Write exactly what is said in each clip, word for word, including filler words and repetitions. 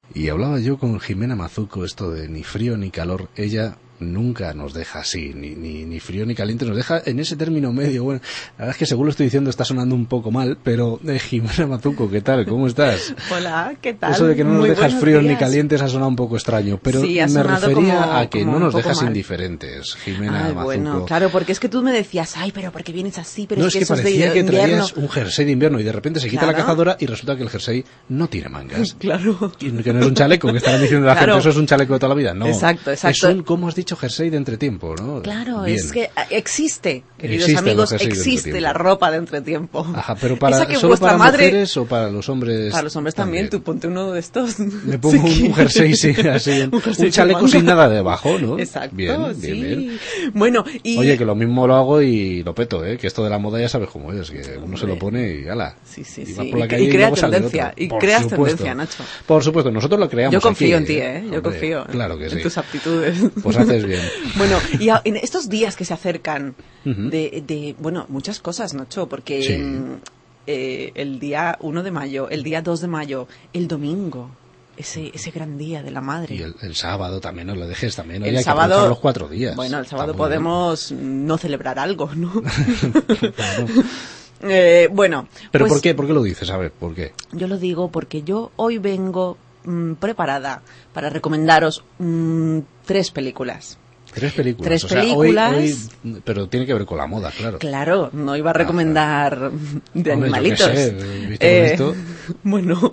Y hablaba yo con Jimena Mazuco esto de ni frío ni calor. Ella nunca nos deja así, ni, ni, ni frío ni caliente, nos deja en ese término medio. Bueno, la verdad es que según lo estoy diciendo está sonando un poco mal, pero eh, Jimena Mazuco, ¿qué tal? ¿Cómo estás? Hola, ¿qué tal? Eso de que no nos Muy dejas buenos fríos días. ni calientes ha sonado un poco extraño, pero Sí, ha me sonado refería como- a que como no un nos poco dejas mal. indiferentes, Jimena Ay, Mazuco. bueno, claro, porque es que tú me decías, ay, pero ¿por qué vienes así? Pero No, es es que, que eso es de parecía que invierno. traías un jersey de invierno y de repente se quita Claro. la cazadora y resulta que el jersey no tiene mangas. Claro. Y que no es un chaleco, que estaban diciendo la Claro. gente, eso es un chaleco de toda la vida. No, Exacto, exacto. es un, como has dicho, jersey de entretiempo, ¿no? Claro, Bien. es que existe, queridos Existen amigos, los jerseys de existe entretiempo. la ropa de entretiempo. Ajá, pero para, Esa que ¿solo vuestra para madre... mujeres o para los hombres? Para los hombres también, tú ponte uno de estos. Me pongo Sí. un, un jersey, sí, así, un, Un jersey un chaleco sin sin manga. nada debajo, ¿no? Exacto, bien, bien, sí. bien. Bueno, y... Oye, que lo mismo lo hago y lo peto, ¿eh? Que esto de la moda ya sabes cómo es, que uno se lo Hombre. pone y ala. Sí, sí, y sí. vas por la Y- calle y crea luego sale tendencia, otro. y Por creas supuesto. tendencia, Nacho. Por supuesto, nosotros lo creamos Yo confío aquí, en ti, ¿eh? Yo Hombre, confío en- claro que en sí. tus aptitudes. Pues haces bien. Bueno, y a- en estos días que se acercan Ujú. de, de, bueno, muchas cosas, Nacho, porque Sí. mm, eh, el día uno de mayo, el día dos de mayo, el domingo, ese, ese gran día de la madre. Y el, el sábado también, no lo dejes también. Oye, El hay que sábado, aprovechar los cuatro días. bueno, el Está sábado muy podemos no celebrar algo, ¿no? bien. Claro. Eh, bueno, ¿Pero pues por qué? ¿Por qué lo dices? A ver, ¿por qué? yo lo digo porque yo hoy vengo mm, preparada para recomendaros mm, tres películas. Tres películas. Tres o sea, hoy- películas. hoy- pero tiene que ver con la moda, claro. Claro, no iba a recomendar de Hombre, yo qué animalitos. sé, visto lo visto. Bueno,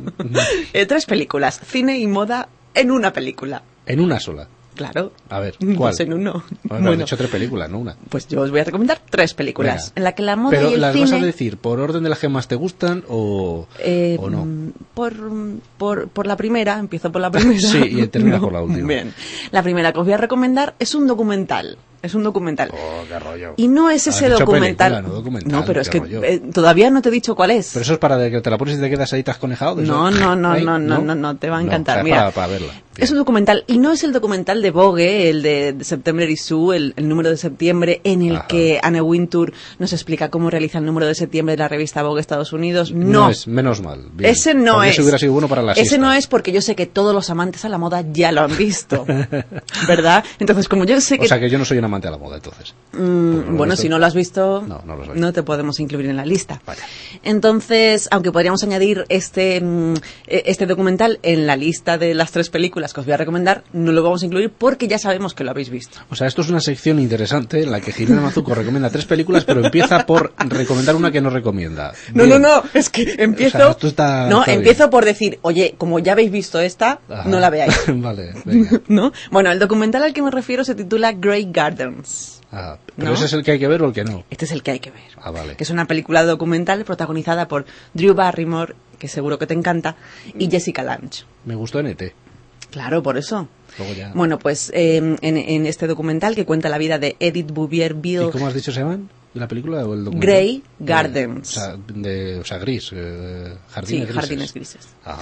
Eh, tres películas, cine y moda en una película. En una sola. Claro. A ver, ¿cuál? Dos en uno. Bueno, Bueno, han hecho tres películas, no una. pues yo os voy a recomendar tres películas Venga. en la que la moda Pero y el las cine vas a decir por orden de las que más te gustan o, eh, o no. mm, por, por, por la primera, empiezo por la primera. Sí, y termina por la última. Bien. La primera que os voy a recomendar es un documental. Es un documental. Oh, qué rollo. Y no es Has ese dicho documental. película, no documental, No, pero qué es que rollo. eh, todavía no te he dicho cuál es. Pero eso es para de que te la pones y te quedas ahí tasconejado. de No, eso. no, no, Ay, no, no, no, no, te va a No, encantar. o sea, Mira, para, para verla. es un documental, y no es el documental de Vogue, el de, de September Issue, el, el número de septiembre, en el Ajá. que Anne Wintour nos explica cómo realiza el número de septiembre de la revista Vogue Estados Unidos. No. No, es, menos mal. Bien. ese no Porque es. Ese hubiera sido bueno para la Ese siesta. no es porque yo sé que todos los amantes a la moda ya lo han visto, ¿verdad? Entonces, como yo sé que... O sea que yo no soy un amante de la moda, entonces. Mm, Porque lo he bueno, visto- si no lo has visto, No, no lo sé. no te podemos incluir en la lista. Vaya. Entonces, aunque podríamos añadir este, mm, eh, este documental en la lista de las tres películas que os voy a recomendar, no lo vamos a incluir porque ya sabemos que lo habéis visto. O sea, esto es una sección interesante en la que Jimena Mazuco recomienda tres películas, pero empieza por recomendar una que no recomienda. No, Bien. no, no, es que empiezo... O sea, esto está- no, está empiezo bien. por decir, oye, como ya habéis visto esta, Ajá. no la veáis. Vale, venga. ¿No? Bueno, el documental al que me refiero se titula Grey Gardens. Ah, pero ¿No? ese es el que hay que ver o el que no. Este es el que hay que ver. Ah, vale. Que es una película documental protagonizada por Drew Barrymore, que seguro que te encanta, y Jessica Lange. Me gustó en E T. Claro, por eso. Luego ya. Bueno, pues eh, en, en este documental que cuenta la vida de Edith Bouvier ¿Y Bill, cómo has dicho se llaman? ¿La película o el documental? Grey Eh, Gardens. o, sea, de, o sea, gris. Eh, jardines sí, grises. Jardines Grises. Ajá.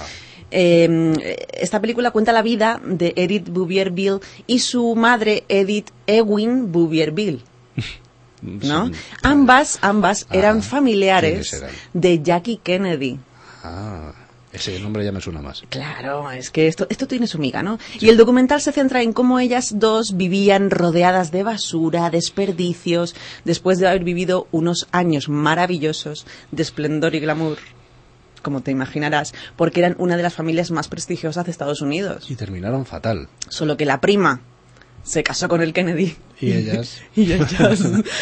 Eh, esta película cuenta la vida de Edith Bouvier Bill y su madre Edith Ewing Bouvier Bill, ¿no? Sí. Ambas, ambas Ah, eran ¿quiénes familiares eran? de Jackie Kennedy. Ah, ese nombre ya me suena más. Claro, es que esto, esto tiene su miga, ¿no? Y el documental se centra en cómo ellas dos vivían rodeadas de basura, desperdicios, después de haber vivido unos años maravillosos de esplendor y glamour, como te imaginarás, porque eran una de las familias más prestigiosas de Estados Unidos. Y terminaron fatal. Solo que la prima se casó con el Kennedy. Y ellas... Y ellas...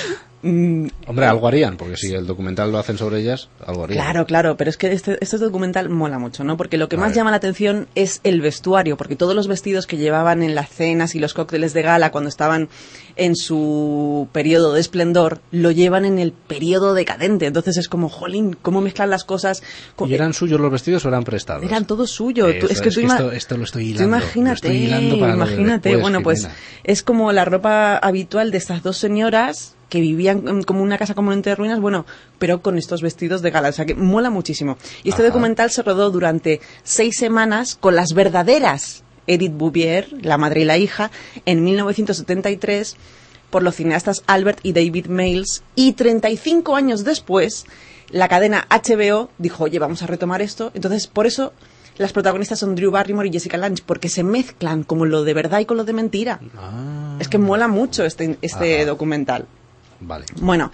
mm, Hombre, algo harían, porque si el documental lo hacen sobre ellas, algo harían. Claro, claro, pero es que este, este documental mola mucho, ¿no? Porque lo que A más ver. llama la atención es el vestuario, porque todos los vestidos que llevaban en las cenas y los cócteles de gala cuando estaban en su periodo de esplendor, lo llevan en el periodo decadente. Entonces es como, jolín, ¿cómo mezclan las cosas? Co- ¿Y eran suyos los vestidos o eran prestados? Eran todo suyo. Tú- Eso, es que tú ima- esto, esto lo estoy tú hilando. imagínate, lo estoy hilando para lo de imagínate. después, Bueno, pues Jimena. es como la ropa habitual de estas dos señoras que vivían mm, como una casa comúnmente de ruinas, bueno, pero con estos vestidos de gala. O sea, que mola muchísimo. Y este Ajá. documental se rodó durante seis semanas con las verdaderas Edith Bouvier, la madre y la hija, en mil novecientos setenta y tres por los cineastas Albert y David Mails, y treinta y cinco años después la cadena H B O dijo, oye, vamos a retomar esto. Entonces, por eso las protagonistas son Drew Barrymore y Jessica Lange, porque se mezclan como lo de verdad y con lo de mentira. Ah. Es que mola mucho este, este Ajá. documental. Vale. Bueno,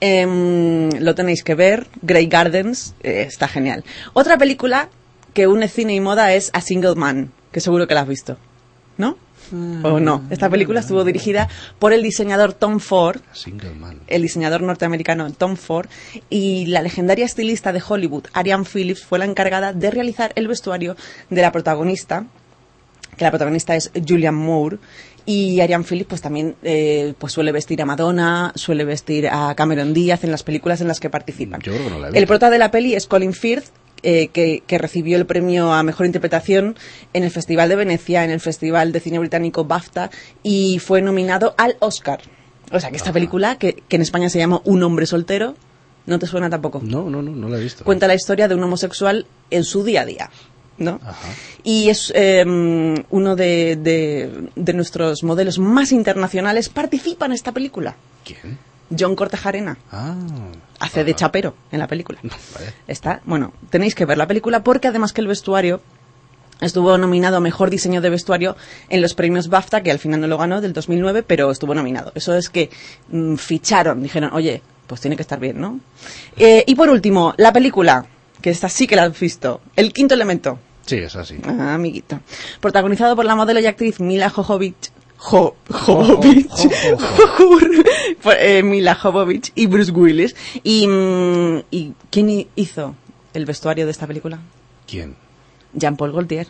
eh, lo tenéis que ver. Grey Gardens, eh, está genial. Otra película que une cine y moda es A Single Man, que seguro que la has visto, ¿no? ¿O no? Esta película estuvo dirigida por el diseñador Tom Ford, Single Man. el diseñador norteamericano Tom Ford, y la legendaria estilista de Hollywood, Arianne Phillips, fue la encargada de realizar el vestuario de la protagonista, que la protagonista es Julianne Moore, y Arianne Phillips pues también eh, pues suele vestir a Madonna, suele vestir a Cameron Díaz en las películas en las que participan. Yo creo que no la he visto. El prota de la peli es Colin Firth, Eh, que, que recibió el premio a Mejor Interpretación en el Festival de Venecia, en el Festival de Cine Británico BAFTA, y fue nominado al Oscar. O sea, que esta Ajá. película, que, que en España se llama Un hombre soltero, ¿no te suena tampoco? No, no, no, no la he visto. Cuenta la historia de un homosexual en su día a día, ¿no? Ajá. Y es eh, uno de, de, de nuestros modelos más internacionales, participa en esta película. ¿Quién? John Cortajarena. Ah. Hace de Ajá. chapero en la película. Vale. Está, bueno, tenéis que ver la película porque además que el vestuario estuvo nominado a Mejor Diseño de Vestuario en los premios BAFTA, que al final no lo ganó, del dos mil nueve, pero estuvo nominado. Eso es que mmm, ficharon, dijeron, oye, pues tiene que estar bien, ¿no? Eh, y por último, la película, que esta sí que la has visto, El Quinto Elemento. Sí, es así. Ah, amiguito. Protagonizado por la modelo y actriz Mila Jovovich. Jo, Jovovich. Jo, jo, jo, Por, eh, Mila Jovovich y Bruce Willis. Y, mm, ¿Y quién hizo el vestuario de esta película? ¿Quién? Jean-Paul Gaultier.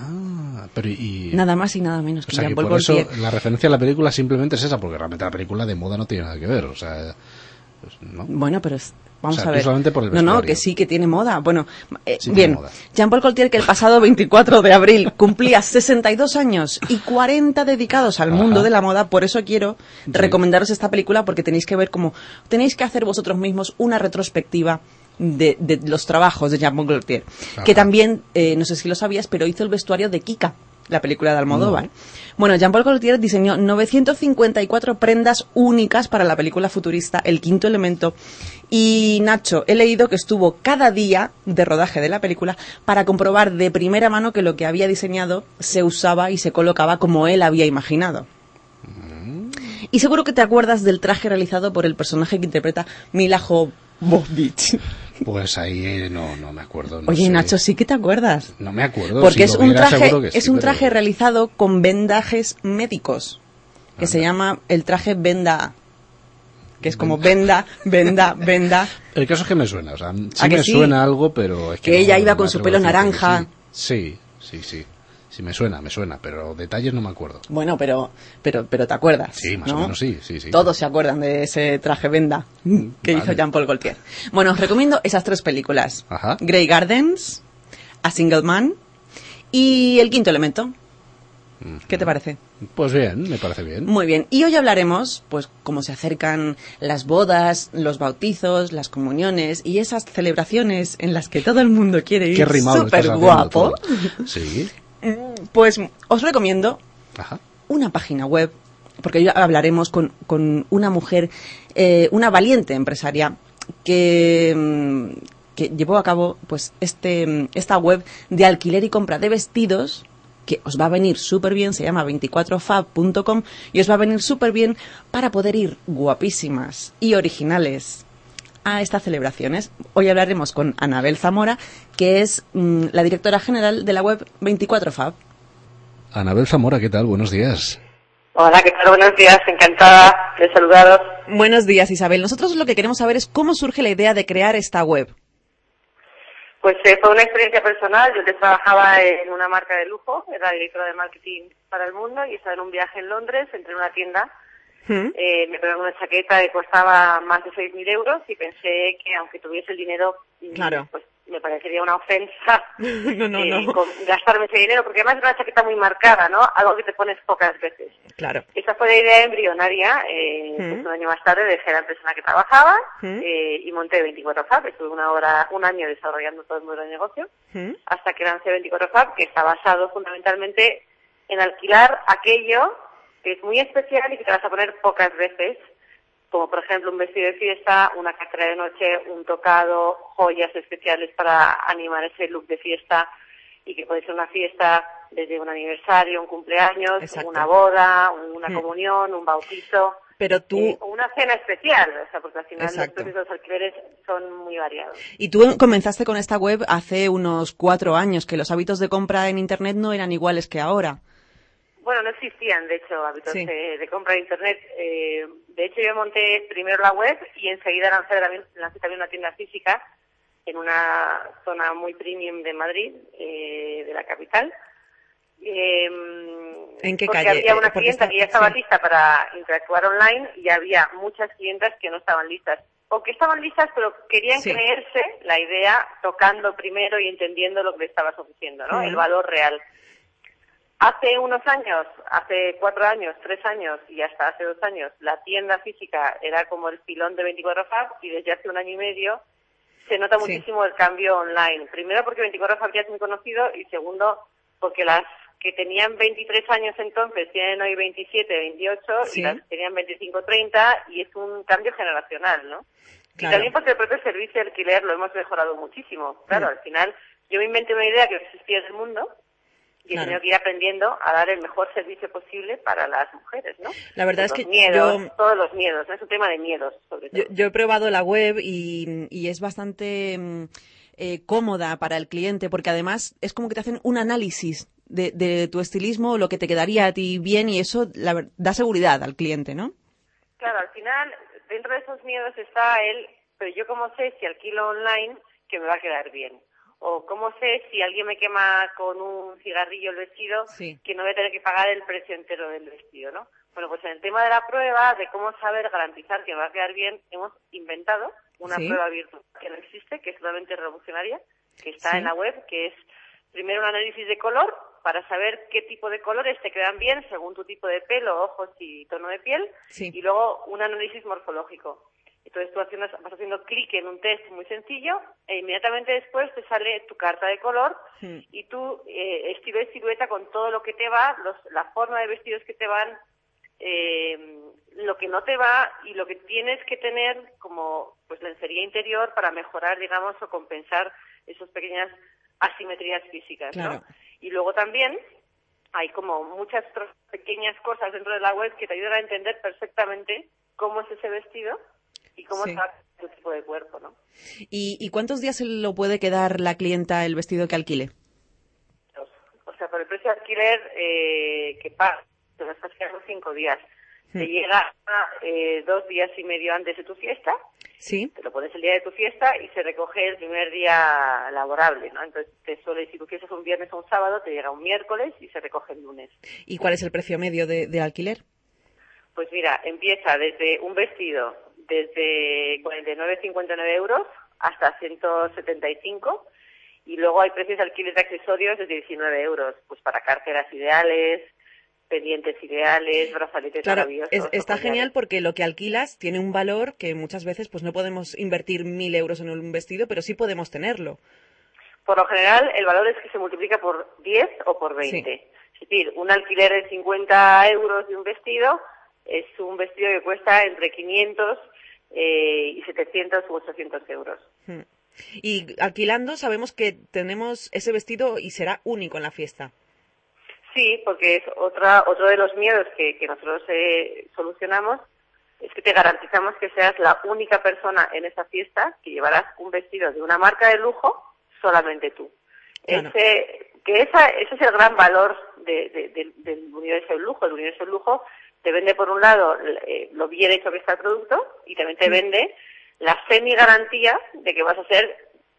Ah, pero y... Nada más y nada menos O que sea, que Jean-Paul por eso Gaultier. la referencia a la película simplemente es esa, porque realmente la película de moda no tiene nada que ver, o sea... Pues, ¿no? Bueno, pero es, vamos O sea, a tú ver. solamente por el no, no, vestuario. que sí, que tiene moda. Bueno, eh, Sí tiene bien. moda. Jean-Paul Gaultier, que el pasado veinticuatro de abril cumplía sesenta y dos años y cuarenta dedicados al Ajá. mundo de la moda, por eso quiero Sí. recomendaros esta película, porque tenéis que ver cómo tenéis que hacer vosotros mismos una retrospectiva de, de los trabajos de Jean-Paul Gaultier, Ajá. que también, eh, no sé si lo sabías, pero hizo el vestuario de Kika, la película de Almodóvar. No. Bueno, Jean-Paul Gaultier diseñó novecientas cincuenta y cuatro prendas únicas para la película futurista El Quinto Elemento. Y Nacho, he leído que estuvo cada día de rodaje de la película para comprobar de primera mano que lo que había diseñado se usaba y se colocaba como él había imaginado. Y seguro que te acuerdas del traje realizado por el personaje que interpreta Mila Jovovich. Pues ahí eh, no, no me acuerdo. No Oye, sé. Nacho, sí que te acuerdas. No me acuerdo. Porque si es lo un viera, traje, seguro que sí, es un pero- traje realizado con vendajes médicos, que se Anda. llama el traje venda, que es como venda, venda, venda. El caso es que me suena, o sea, sí ¿A que me sí? suena algo, pero es que... Que no- ella no iba me con su atrevo pelo a decirte que naranja. Sí, sí, sí, sí. Sí, me suena, me suena, pero detalles no me acuerdo. Bueno, pero, pero, pero te acuerdas. Sí, más ¿no? o menos sí, sí, sí. Todos se acuerdan de ese traje venda que Vale. hizo Jean-Paul Gaultier. Bueno, os recomiendo esas tres películas. Ajá. Grey Gardens, A Single Man y El Quinto Elemento. ¿Qué te parece? Pues bien, me parece bien. Muy bien. Y hoy hablaremos, pues, cómo se acercan las bodas, los bautizos, las comuniones y esas celebraciones en las que todo el mundo quiere ir Qué rimado lo estás súper haciendo guapo. todo. Sí, Pues os recomiendo ajá. una página web, porque hoy hablaremos con, con una mujer, eh, una valiente empresaria que, mm, que llevó a cabo pues este esta web de alquiler y compra de vestidos, que os va a venir súper bien, se llama veinticuatro fab punto com y os va a venir súper bien para poder ir guapísimas y originales a estas celebraciones. Hoy hablaremos con Anabel Zamora, que es mmm, la directora general de la web veinticuatro fab. Anabel Zamora, ¿qué tal? Buenos días. Hola, ¿qué tal? Buenos días, encantada de saludaros. Buenos días, Isabel. Nosotros lo que queremos saber es cómo surge la idea de crear esta web. Pues eh, fue una experiencia personal. Yo que trabajaba en una marca de lujo, era directora de marketing para el mundo y estaba en un viaje en Londres, entré en una tienda, ¿Mm? eh, me pegaba una chaqueta que costaba más de seis mil euros y pensé que aunque tuviese el dinero, Claro. pues me parecería una ofensa No, no, eh, no. con- gastarme ese dinero, porque además era una chaqueta muy marcada, ¿no? Algo que te pones pocas veces. Claro. Esa fue la idea embrionaria. Eh, ¿Mm? pues un año más tarde dejé la empresa en la que trabajaba ¿Mm? eh, y monté veinticuatro fab. Estuve una hora, un año desarrollando todo el modelo de negocio ¿Mm? hasta que lancé veinticuatro fab, que está basado fundamentalmente en alquilar aquello que es muy especial y que te vas a poner pocas veces, como por ejemplo un vestido de fiesta, una cartera de noche, un tocado, joyas especiales para animar ese look de fiesta, y que puede ser una fiesta desde un aniversario, un cumpleaños, Exacto. una boda, una comunión, un bautizo. Pero tú... Eh, una cena especial, o sea, porque al final Exacto. los precios de los alquileres son muy variados. Y tú comenzaste con esta web hace unos cuatro años, que los hábitos de compra en Internet no eran iguales que ahora. Bueno, no existían, de hecho, hábitos Sí. de, de compra de Internet. Eh, de hecho, yo monté primero la web y enseguida lancé también, lancé también una tienda física en una zona muy premium de Madrid, eh, de la capital. Eh, ¿En qué porque calle? había una Eh, porque clienta está- que ya estaba sí. lista para interactuar online y había muchas clientas que no estaban listas. O que estaban listas, pero querían Sí. creerse la idea tocando primero y entendiendo lo que le estabas ofreciendo, ¿no? Ujú. El valor real. Hace unos años, hace cuatro años, tres años y hasta hace dos años, la tienda física era como el pilón de veinticuatro Fab y desde hace un año y medio se nota Sí. muchísimo el cambio online. Primero porque veinticuatro Fab ya es muy conocido y segundo porque las que tenían veintitrés años entonces tienen hoy veintisiete, veintiocho Sí. y las que tenían veinticinco, treinta y es un cambio generacional, ¿no? Claro. Y también porque el propio servicio de alquiler lo hemos mejorado muchísimo. Claro, Mm. al final yo me inventé una idea que no existía en el mundo y he Claro. tenido que ir aprendiendo a dar el mejor servicio posible para las mujeres, ¿no? La verdad Pues es los que miedos, yo- todos los miedos, ¿no? Es un tema de miedos, sobre todo. Yo, yo he probado la web y, y es bastante mm, eh, cómoda para el cliente, porque además es como que te hacen un análisis de, de tu estilismo, lo que te quedaría a ti bien, y eso la ver- da seguridad al cliente, ¿no? Claro, al final, dentro de esos miedos está el, pero yo cómo sé si alquilo online que me va a quedar bien. O cómo sé si alguien me quema con un cigarrillo el vestido, Sí. que no voy a tener que pagar el precio entero del vestido, ¿no? Bueno, pues en el tema de la prueba, de cómo saber garantizar que me va a quedar bien, hemos inventado una Sí. prueba virtual que no existe, que es totalmente revolucionaria, que está Sí. en la web, que es primero un análisis de color para saber qué tipo de colores te quedan bien según tu tipo de pelo, ojos y tono de piel, Sí. y luego un análisis morfológico. Entonces tú haciendo, vas haciendo clic en un test muy sencillo e inmediatamente después te sale tu carta de color Hmm. y tú eh, estilo y silueta con todo lo que te va, los, la forma de vestidos que te van, eh, lo que no te va y lo que tienes que tener como pues lencería interior para mejorar, digamos, o compensar esas pequeñas asimetrías físicas, Claro. ¿no? Y luego también hay como muchas otras pequeñas cosas dentro de la web que te ayudan a entender perfectamente cómo es ese vestido y cómo Sí. está tu tipo de cuerpo, ¿no? ¿Y, y cuántos días se lo puede quedar la clienta el vestido que alquile? O sea, por el precio de alquiler eh, que pagas, te lo estás quedando cinco días. Te Hmm. llega eh, dos días y medio antes de tu fiesta, Sí. te lo pones el día de tu fiesta y se recoge el primer día laborable, ¿no? Entonces, te suele, si tu fiesta es un viernes o un sábado, te llega un miércoles y se recoge el lunes. ¿Y cuál es el precio medio de, de alquiler? Pues mira, empieza desde un vestido desde cuarenta y nueve, cincuenta y nueve euros hasta ciento setenta y cinco y luego hay precios de alquiler de accesorios desde diecinueve euros, pues para carteras ideales, pendientes ideales, brazaletes Claro, maravillosos. es- o está collares. genial porque lo que alquilas tiene un valor que muchas veces pues no podemos invertir mil euros en un vestido, pero sí podemos tenerlo. Por lo general, el valor es que se multiplica por diez o por veinte. Es decir, un alquiler de cincuenta euros de un vestido es un vestido que cuesta entre quinientos eh, y setecientos u ochocientos euros. Hmm. Y alquilando sabemos que tenemos ese vestido y será único en la fiesta. Sí, porque es otra, otro de los miedos que, que nosotros eh, solucionamos, es que te garantizamos que seas la única persona en esa fiesta que llevarás un vestido de una marca de lujo, solamente tú. Claro. Ese, que esa, ese es el gran valor de, de, de, del universo del lujo. El universo del lujo te vende, por un lado, eh, lo bien hecho que está el producto y también te Mm. vende la semi-garantía de que vas a ser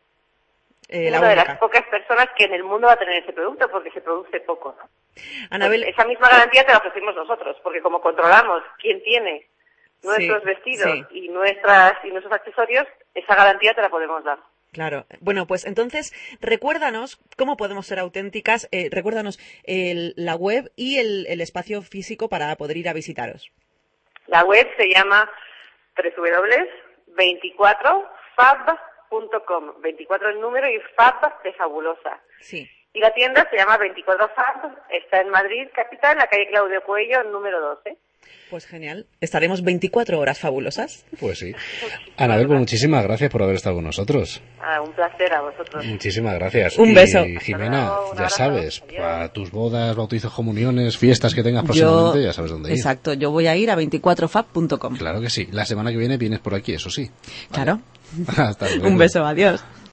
Eh, la una de única. las pocas personas que en el mundo va a tener ese producto porque se produce poco, ¿no? Anabel, Pues esa misma garantía te la ofrecemos nosotros, porque como controlamos quién tiene nuestros Sí, vestidos sí. y nuestras y nuestros accesorios, esa garantía te la podemos dar. claro. Bueno, pues entonces recuérdanos cómo podemos ser auténticas, eh, recuérdanos el- la web y el, el espacio físico para poder ir a visitaros. La web se llama doble u doble u doble u punto veinticuatro fab punto com, veinticuatro el número y Fab de fabulosa. Sí. Y la tienda se llama veinticuatro Fab, está en Madrid, capital, en la calle Claudio Cuello, número doce. Pues genial. Estaremos veinticuatro horas fabulosas. Pues sí. Anabel, pues muchísimas gracias por haber estado con nosotros. Ah, un placer a vosotros. Muchísimas gracias. Un y, beso. Jimena, luego, un ya abrazo. sabes, Adiós. para tus bodas, bautizos, comuniones, fiestas que tengas próximamente, Yo, ya sabes dónde ir. exacto, yo voy a ir a veinticuatro fab punto com. Claro que sí. La semana que viene vienes por aquí, eso sí. Claro. Hasta luego. Un beso, adiós.